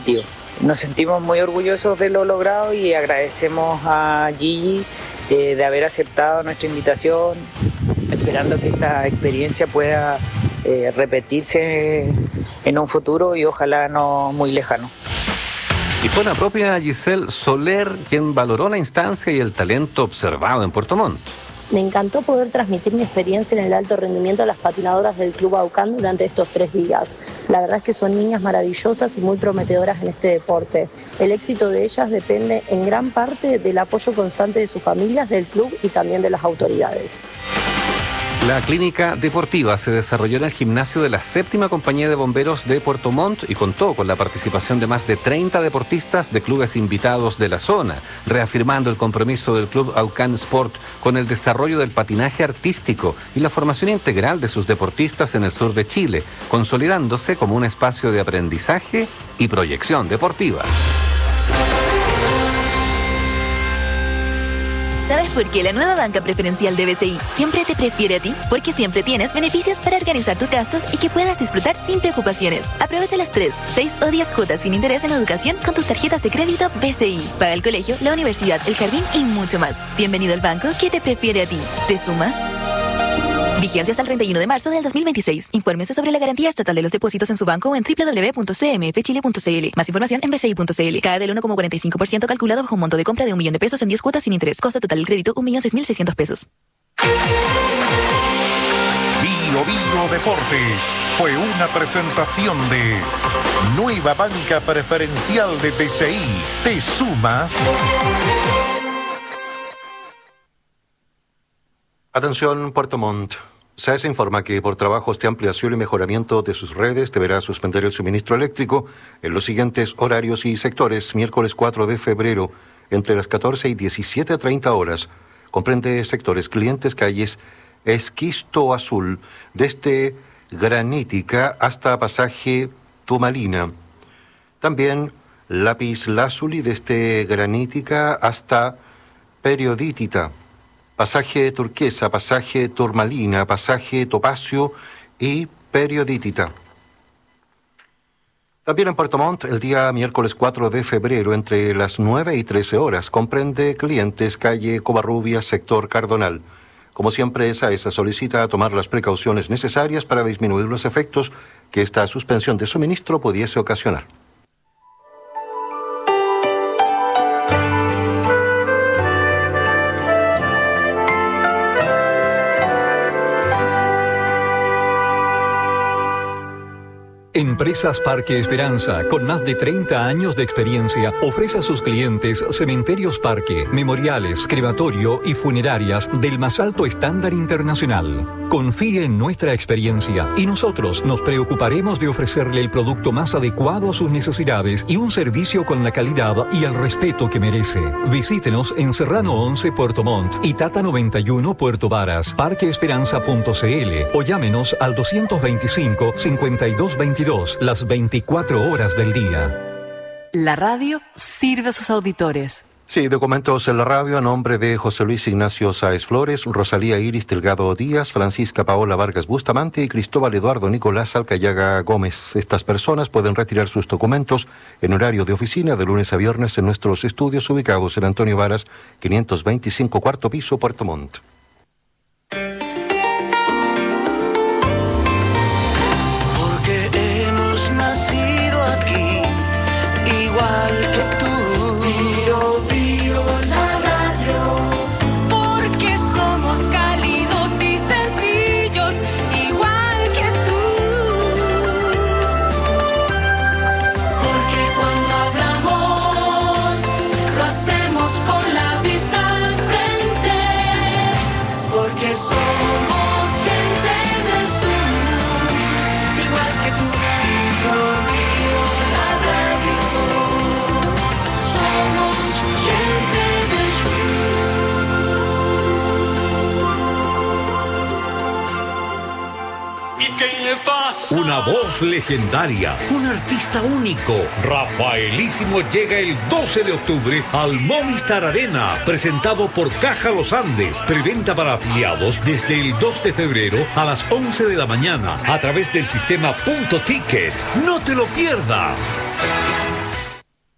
Nos sentimos muy orgullosos de lo logrado y agradecemos a Gigi eh, de haber aceptado nuestra invitación, esperando que esta experiencia pueda eh, repetirse en un futuro y ojalá no muy lejano. Y fue la propia Giselle Soler quien valoró la instancia y el talento observado en Puerto Montt. Me encantó poder transmitir mi experiencia en el alto rendimiento a las patinadoras del Club Aucán durante estos tres días. La verdad es que son niñas maravillosas y muy prometedoras en este deporte. El éxito de ellas depende en gran parte del apoyo constante de sus familias, del club y también de las autoridades. La clínica deportiva se desarrolló en el gimnasio de la séptima compañía de bomberos de Puerto Montt y contó con la participación de más de treinta deportistas de clubes invitados de la zona, reafirmando el compromiso del Club Aucán Sport con el desarrollo del patinaje artístico y la formación integral de sus deportistas en el sur de Chile, consolidándose como un espacio de aprendizaje y proyección deportiva. ¿Sabes por qué la nueva banca preferencial de B C I siempre te prefiere a ti? Porque siempre tienes beneficios para organizar tus gastos y que puedas disfrutar sin preocupaciones. Aprovecha las tres, seis o diez cuotas sin interés en educación con tus tarjetas de crédito B C I. Paga el colegio, la universidad, el jardín y mucho más. Bienvenido al banco que te prefiere a ti. ¿Te sumas? Vigencia hasta el treinta y uno de marzo del dos mil veintiséis. Infórmese sobre la garantía estatal de los depósitos en su banco o en doble u doble u doble u punto c m f chile punto c l. Más información en b c i punto c l. Cae del uno coma cuarenta y cinco por ciento calculado bajo un monto de compra de un millón de pesos en diez cuotas sin interés. Costo total del crédito un millón seis mil seiscientos pesos. Bio Bio Deportes fue una presentación de Nueva Banca Preferencial de B C I. ¿Te sumas? Atención, Puerto Montt. S A E S informa que por trabajos de ampliación y mejoramiento de sus redes deberá suspender el suministro eléctrico en los siguientes horarios y sectores. Miércoles cuatro de febrero, entre las catorce y diecisiete treinta horas. Comprende sectores clientes, calles Esquisto Azul, desde Granítica hasta Pasaje Tumalina. También Lápiz Lázuli, desde Granítica hasta Periodítita. Pasaje Turquesa, Pasaje Turmalina, Pasaje Topacio y Periodítita. También en Puerto Montt, el día miércoles cuatro de febrero, entre las nueve y trece horas, comprende clientes calle Covarrubias, sector Cardonal. Como siempre, S A E S solicita tomar las precauciones necesarias para disminuir los efectos que esta suspensión de suministro pudiese ocasionar. Empresas Parque Esperanza, con más de treinta años de experiencia, ofrece a sus clientes cementerios parque, memoriales, crematorio y funerarias del más alto estándar internacional. Confíe en nuestra experiencia y nosotros nos preocuparemos de ofrecerle el producto más adecuado a sus necesidades y un servicio con la calidad y el respeto que merece. Visítenos en Serrano once Puerto Montt y Tata noventa y uno Puerto Varas, parque esperanza punto c l o llámenos al doscientos veinticinco, cincuenta y dos veintidós las veinticuatro horas del día. La radio sirve a sus auditores. Sí, documentos en la radio a nombre de José Luis Ignacio Sáez Flores, Rosalía Iris Delgado Díaz, Francisca Paola Vargas Bustamante y Cristóbal Eduardo Nicolás Alcayaga Gómez. Estas personas pueden retirar sus documentos en horario de oficina de lunes a viernes en nuestros estudios ubicados en Antonio Varas, quinientos veinticinco, cuarto piso, Puerto Montt. Porque hemos nacido aquí, igual que tú. Bio, bio, la radio. Porque somos cálidos y sencillos, igual que tú. Porque cuando hablamos, lo hacemos con la vista al frente. Porque somos gente del sur, igual que tú. Bio, bio, la radio. Somos gente del sur. ¿Y qué le pasa? Una voz legendaria, un artista único. Rafaelísimo llega el doce de octubre al Movistar Arena, presentado por Caja Los Andes. Preventa para afiliados desde el dos de febrero a las once de la mañana a través del sistema Punto Ticket. ¡No te lo pierdas!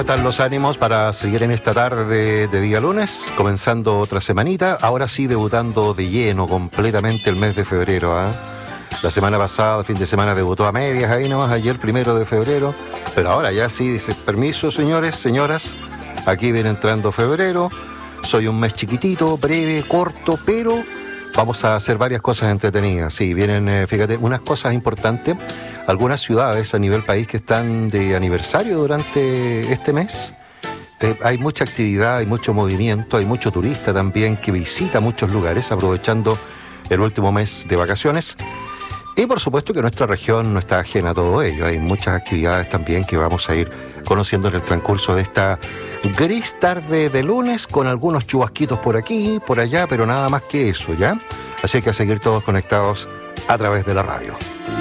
están los ánimos para seguir en esta tarde de, de día lunes, comenzando otra semanita? Ahora sí, debutando de lleno completamente el mes de febrero, ¿ah? La semana pasada, fin de semana, debutó a medias ahí nomás, ayer primero de febrero, pero ahora ya sí, dice, permiso señores, señoras, aquí viene entrando febrero, soy un mes chiquitito, breve, corto, pero vamos a hacer varias cosas entretenidas. Sí, vienen, eh, fíjate, unas cosas importantes, algunas ciudades a nivel país que están de aniversario durante este mes. Eh, hay mucha actividad, hay mucho movimiento, hay mucho turista también que visita muchos lugares aprovechando el último mes de vacaciones. Y por supuesto que nuestra región no está ajena a todo ello. Hay muchas actividades también que vamos a ir conociendo en el transcurso de esta gris tarde de lunes, con algunos chubasquitos por aquí, por allá, pero nada más que eso, ¿ya? Así que a seguir todos conectados a través de la radio.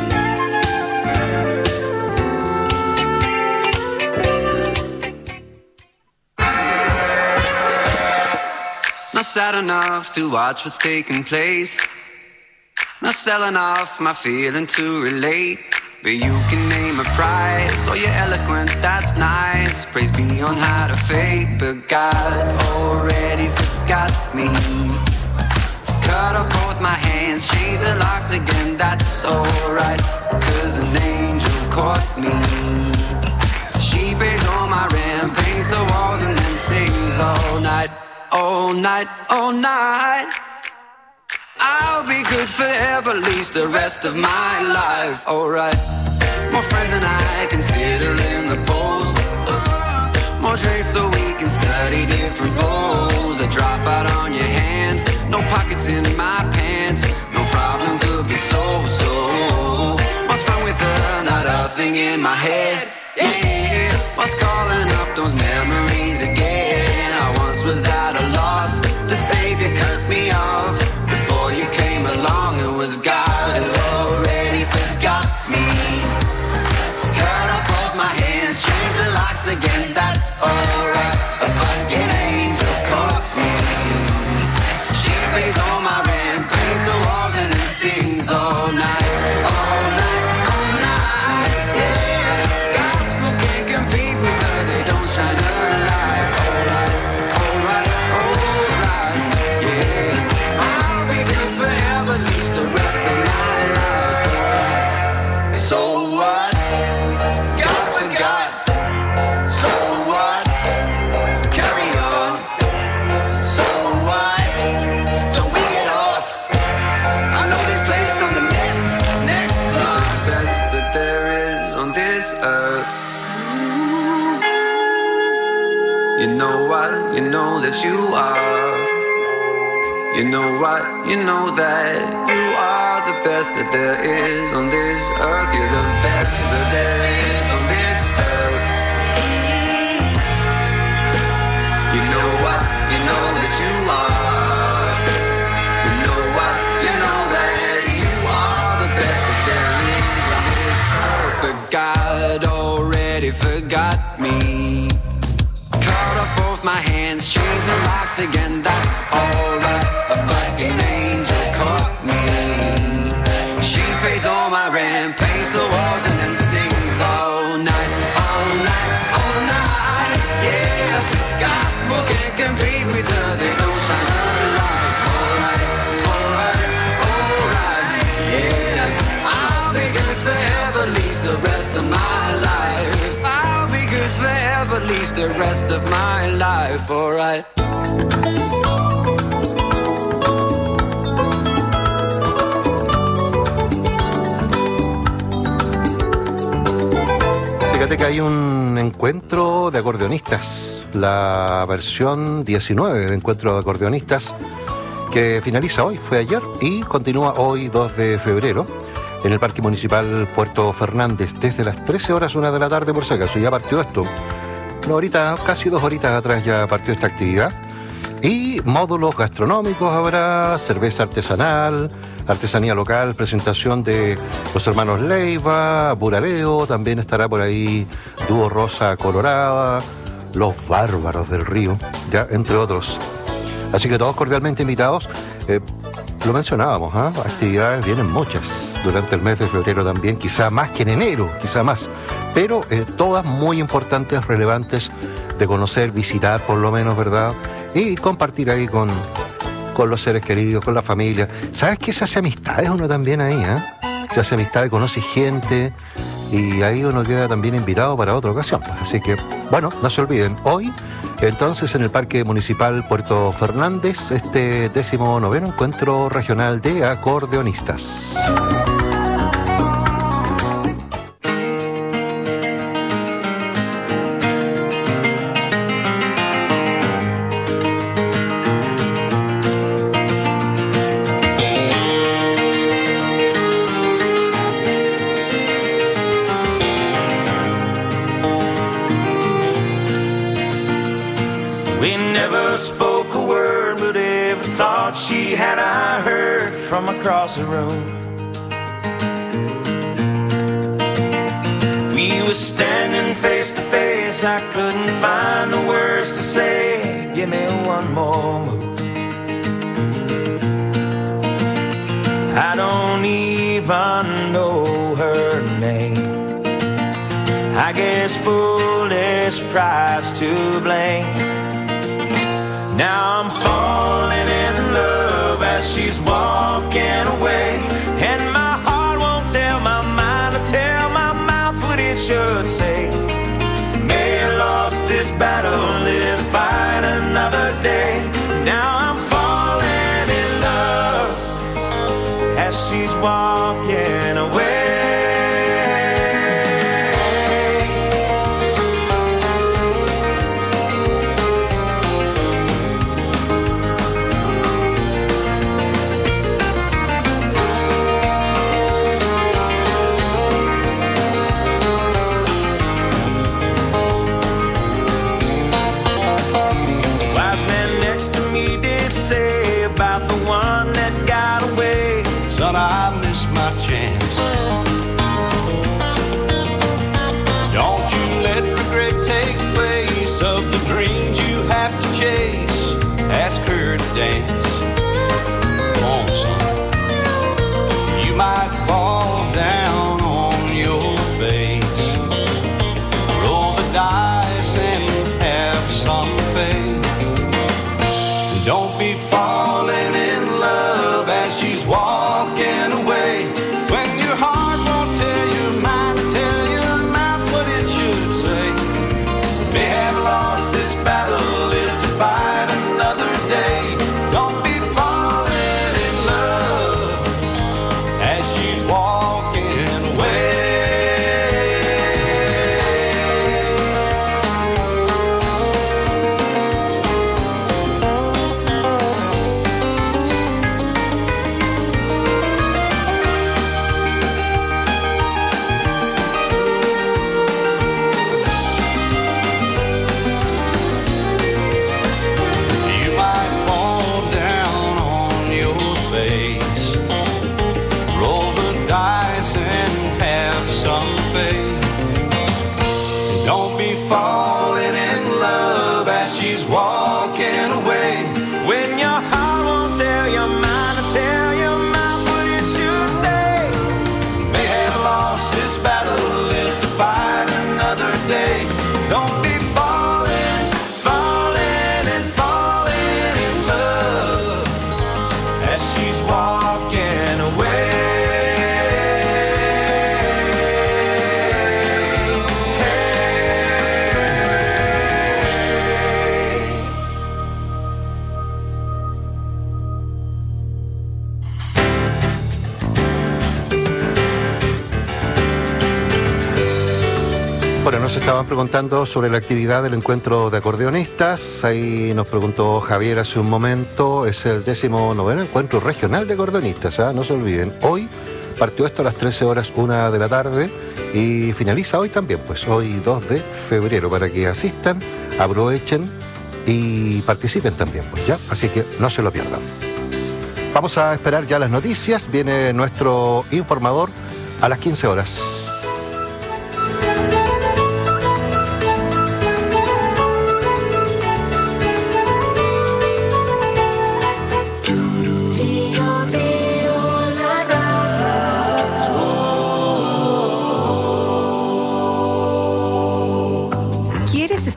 Not sad enough to watch what's taking place. Not selling off my feeling to relate. But you can name a price, or you're eloquent, that's nice. Praise be on high to fate, but God already forgot me. Cut off both my hands, change the locks again, that's alright. Cause an angel caught me. She pays all my rent, paints the walls and then sings all night. All night, all night. I'll be good forever, at least the rest of my life. Alright. More friends than I can settle in the bowls. More drinks so we can study different roles. A drop out on your hands, no pockets in my pants. No problem could be solved, so what's wrong with her? Not a thing in my head. Yeah, what's calling up those memories again? I once was at a loss, the savior cut me off. Before you came along, it was God who already forgot me. Cut off both my hands, change the locks again, that's alright. A fucking angel caught me. She pays all my rent, paints the walls and then sings all night. All night, all night, yeah. Gospel can't compete with her, they don't shine her light. Alright, alright, alright, yeah. I'll be good forever, at least the rest of my life. So what? God forgot. So what? Carry on. So what? Don't we get off? I know this place on the next, next block. The best that there is on this earth. You know what? You know that you are. You know what? You know that you are the best that there is on this earth. You're the best that there is on this earth. You know what? You know that you are. You know what? You know that you are the best that there is on this earth. But God already forgot me. Cut off both my hands, change the locks again, that's alright. A fucking angel caught me. She pays all my rent, paints the walls and then sings all night. All night, all night, yeah. Gospel can't compete with her, they don't shine her light. Alright, alright, alright, yeah. I'll be good forever, at least the rest of my life. I'll be good forever, at least the rest of my life, alright. Fíjate que hay un encuentro de acordeonistas, la versión diecinueve de encuentro de acordeonistas, que finaliza hoy, fue ayer, y continúa hoy dos de febrero, en el Parque Municipal Puerto Fernández, desde las trece horas, una de la tarde, por si acaso, ya partió esto. Una horita, casi dos horitas atrás ya partió esta actividad. Y módulos gastronómicos habrá, cerveza artesanal, artesanía local, presentación de los hermanos Leiva, Buraleo, también estará por ahí Dúo Rosa Colorada, Los Bárbaros del Río, ya entre otros. Así que todos cordialmente invitados. Eh, lo mencionábamos, ¿eh? Actividades vienen muchas durante el mes de febrero también, quizá más que en enero, quizá más. pero eh, todas muy importantes, relevantes de conocer, visitar por lo menos, ¿verdad? Y compartir ahí con, con los seres queridos, con la familia. ¿Sabes qué? Se hace amistades uno también ahí, ¿eh? Se hace amistades, conoce gente y ahí uno queda también invitado para otra ocasión. Así que, bueno, no se olviden, hoy, entonces, en el Parque Municipal Puerto Fernández, este décimo noveno encuentro regional de acordeonistas. Across the room, we were standing face to face. I couldn't find the words to say. Give me one more move. I don't even know her name. I guess foolish pride's to blame. Now I'm falling in love as she's walking away, and my heart won't tell my mind to tell my mouth what it should say. May have lost this battle, live to fight another day. Now I'm falling in love as she's walking away. I missed my chance. Don't you let regret take place of the dreams you have to chase. Ask her to dance. Come on, son. You might fall down on your face. Roll the dice and have some faith. Don't be falling in love as she's walking away, when your heart won't tell your mind to tell your mouth what it should say. May have lost this battle, live to fight another day. Don't be falling in love as she's walking away. Falling in love as she's walking away, when your heart won't tell your mind to tell your mouth what it should say. May have lost this battle, live to fight another day. Don't be falling, falling and falling in love as she's walking away. Bueno, nos estaban preguntando sobre la actividad del encuentro de acordeonistas. Ahí nos preguntó Javier hace un momento. Es el décimo noveno encuentro regional de acordeonistas, ¿eh? No se olviden. Hoy partió esto a las trece horas, una de la tarde, y finaliza hoy también, pues hoy dos de febrero, para que asistan, aprovechen y participen también, pues ya. Así que no se lo pierdan. Vamos a esperar ya las noticias. Viene nuestro informador a las quince horas.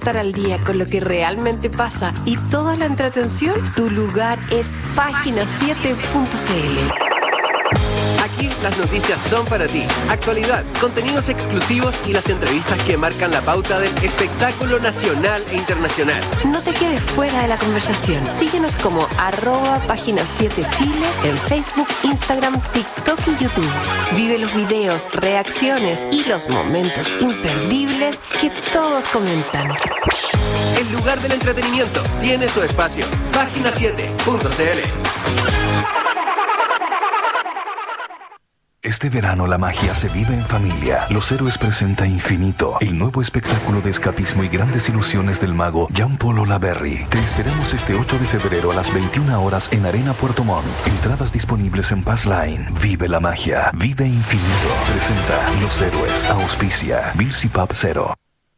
estar al día con lo que realmente pasa y toda la entretención, tu lugar es página siete punto c l. Aquí las noticias son para ti. Actualidad, contenidos exclusivos y las entrevistas que marcan la pauta del espectáculo nacional e internacional. No te quedes fuera de la conversación. Síguenos como arroba página siete Chile en Facebook, Instagram, TikTok y YouTube. Vive los videos, reacciones y los momentos imperdibles que todos comentan. El lugar del entretenimiento tiene su espacio. página siete punto c l. Este verano la magia se vive en familia. Los Héroes presenta Infinito, el nuevo espectáculo de escapismo y grandes ilusiones del mago Jean-Paul Olaverry. Te esperamos este ocho de febrero a las veintiuna horas en Arena Puerto Montt. Entradas disponibles en Passline. Vive la magia. Vive Infinito. Presenta Los Héroes. Auspicia Bills y Pub Cero.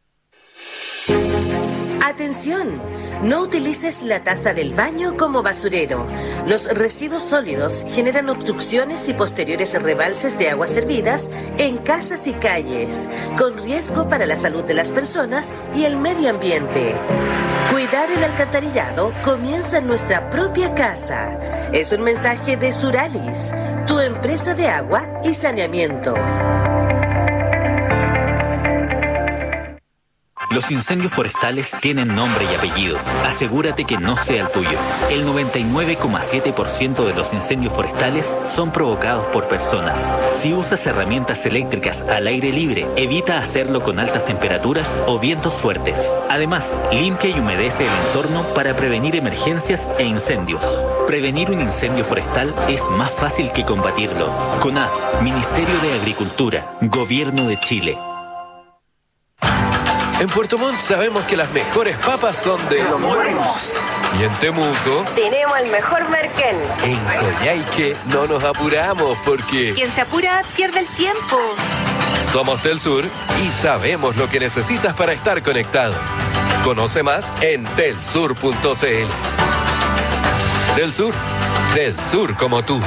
Atención, no utilices la taza del baño como basurero. Los residuos sólidos generan obstrucciones y posteriores rebalses de aguas servidas en casas y calles, con riesgo para la salud de las personas y el medio ambiente. Cuidar el alcantarillado comienza en nuestra propia casa. Es un mensaje de Suralis, tu empresa de agua y saneamiento. Los incendios forestales tienen nombre y apellido. Asegúrate que no sea el tuyo. El noventa y nueve coma siete por ciento de los incendios forestales son provocados por personas. Si usas herramientas eléctricas al aire libre, evita hacerlo con altas temperaturas o vientos fuertes. Además, limpia y humedece el entorno para prevenir emergencias e incendios. Prevenir un incendio forestal es más fácil que combatirlo. CONAF, Ministerio de Agricultura, Gobierno de Chile. En Puerto Montt sabemos que las mejores papas son de los buenos. Y en Temuco tenemos el mejor merquén. En Coyhaique no nos apuramos porque quien se apura pierde el tiempo. Somos Telsur y sabemos lo que necesitas para estar conectado. Conoce más en telsur punto c l. Telsur, del sur como tú.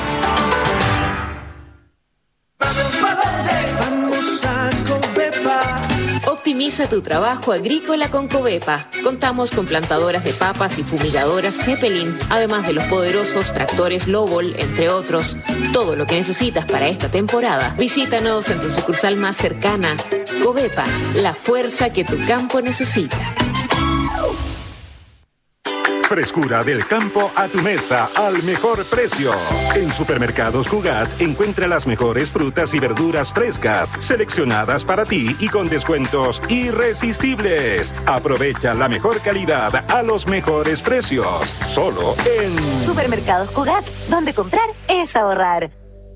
Optimiza tu trabajo agrícola con Covepa. Contamos con plantadoras de papas y fumigadoras Zeppelin, además de los poderosos tractores Lobol, entre otros. Todo lo que necesitas para esta temporada. Visítanos en tu sucursal más cercana. Covepa, la fuerza que tu campo necesita. Frescura del campo a tu mesa al mejor precio. En Supermercados Cugat encuentra las mejores frutas y verduras frescas, seleccionadas para ti y con descuentos irresistibles. Aprovecha la mejor calidad a los mejores precios. Solo en Supermercados Cugat, donde comprar es ahorrar.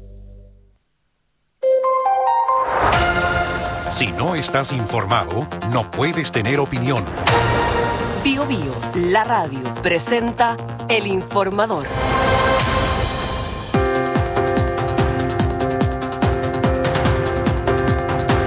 Si no estás informado, no puedes tener opinión. Bio Bio, la radio, presenta El Informador.